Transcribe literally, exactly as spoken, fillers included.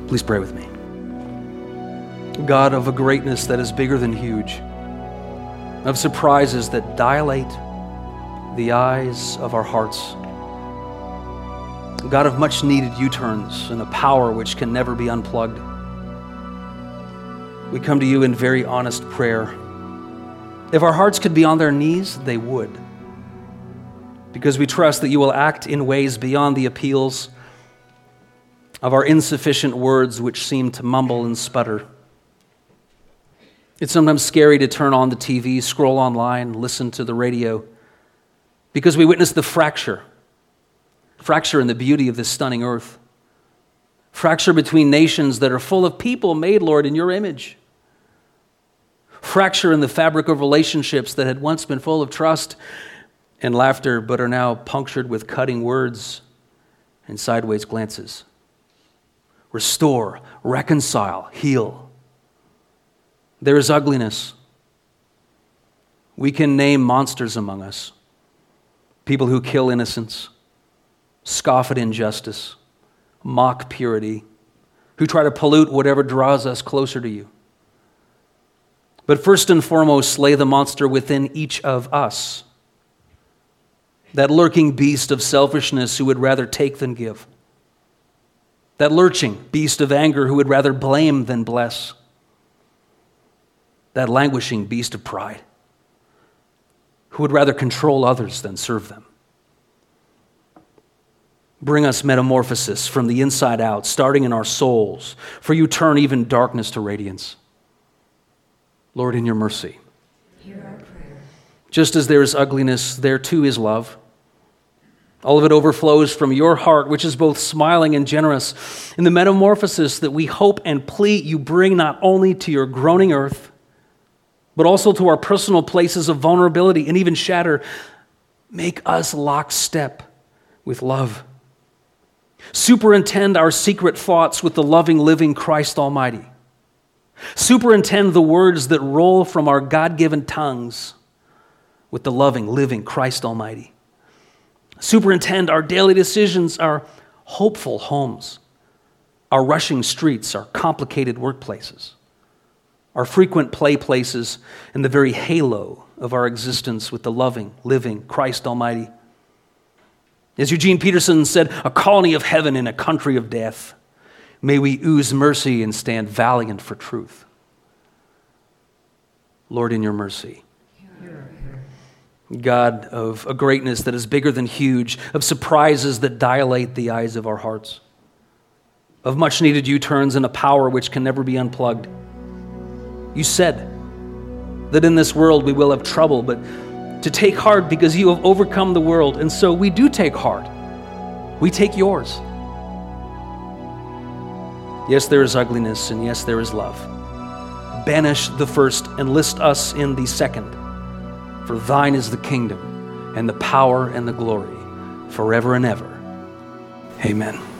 Please pray with me. God of a greatness that is bigger than huge, of surprises that dilate the eyes of our hearts, God of much needed U-turns and a power which can never be unplugged, we come to you in very honest prayer. If our hearts could be on their knees, they would, because we trust that you will act in ways beyond the appeals of our insufficient words which seem to mumble and sputter. It's sometimes scary to turn on the T V, scroll online, listen to the radio, because we witness the fracture, fracture in the beauty of this stunning earth, fracture between nations that are full of people made, Lord, in your image, fracture in the fabric of relationships that had once been full of trust and laughter, but are now punctured with cutting words and sideways glances. Restore, reconcile, heal. There is ugliness. We can name monsters among us. People who kill innocence, scoff at injustice, mock purity, who try to pollute whatever draws us closer to you. But first and foremost, slay the monster within each of us. That lurking beast of selfishness who would rather take than give. That lurching beast of anger who would rather blame than bless. That languishing beast of pride who would rather control others than serve them. Bring us metamorphosis from the inside out, starting in our souls, for you turn even darkness to radiance. Lord, in your mercy, hear our prayer. Just as there is ugliness, there too is love. All of it overflows from your heart, which is both smiling and generous. In the metamorphosis that we hope and plead you bring not only to your groaning earth, but also to our personal places of vulnerability and even shatter, make us lockstep with love. Superintend our secret thoughts with the loving, living Christ Almighty. Superintend the words that roll from our God-given tongues with the loving, living Christ Almighty. Superintend our daily decisions, our hopeful homes, our rushing streets, our complicated workplaces, our frequent play places, and the very halo of our existence with the loving, living Christ Almighty. As Eugene Peterson said, a colony of heaven in a country of death. May we ooze mercy and stand valiant for truth. Lord, in your mercy. God of a greatness that is bigger than huge, of surprises that dilate the eyes of our hearts, of much needed U-turns and a power which can never be unplugged. You said that in this world we will have trouble, but to take heart because you have overcome the world. And so we do take heart. We take yours. Yes, there is ugliness, and yes, there is love. Banish the first and list us in the second. For thine is the kingdom and the power and the glory forever and ever. Amen.